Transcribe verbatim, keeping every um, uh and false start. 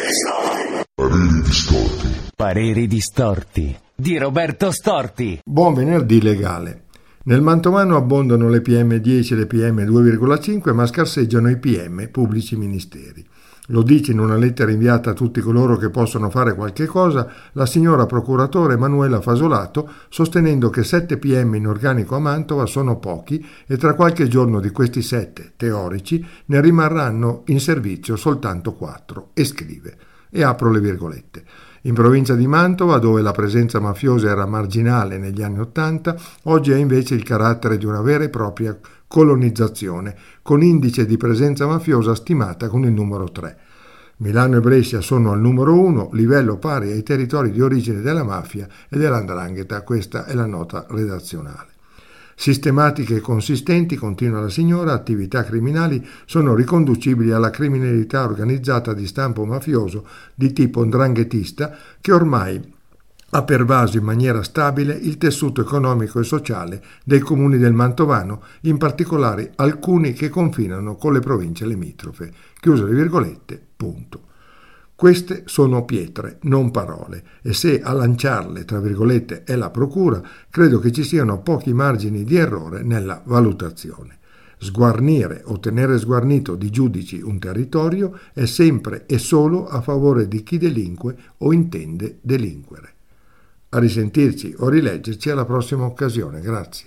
Pareri distorti. Pareri distorti di Roberto Storti. Buon venerdì legale. Nel mantovano abbondano le P M dieci e le P M due virgola cinque, ma scarseggiano i P M, pubblici ministeri. Lo dice in una lettera inviata a tutti coloro che possono fare qualche cosa la signora procuratore Emanuela Fasolato, sostenendo che sette P M in organico a Mantova sono pochi e tra qualche giorno di questi sette teorici ne rimarranno in servizio soltanto quattro, e scrive, e apro le virgolette. In provincia di Mantova, dove la presenza mafiosa era marginale negli anni Ottanta, oggi ha invece il carattere di una vera e propria colonizzazione, con indice di presenza mafiosa stimata con il numero tre. Milano e Brescia sono al numero uno, livello pari ai territori di origine della mafia e della 'ndrangheta. Questa è la nota redazionale. Sistematiche e consistenti, continua la signora, attività criminali sono riconducibili alla criminalità organizzata di stampo mafioso di tipo 'ndranghetista che ormai ha pervaso in maniera stabile il tessuto economico e sociale dei comuni del Mantovano, in particolare alcuni che confinano con le province limitrofe. Chiuse le virgolette, punto. Queste sono pietre, non parole, e se a lanciarle, tra virgolette, è la procura, credo che ci siano pochi margini di errore nella valutazione. Sguarnire o tenere sguarnito di giudici un territorio è sempre e solo a favore di chi delinque o intende delinquere. A risentirci o rileggerci alla prossima occasione. Grazie.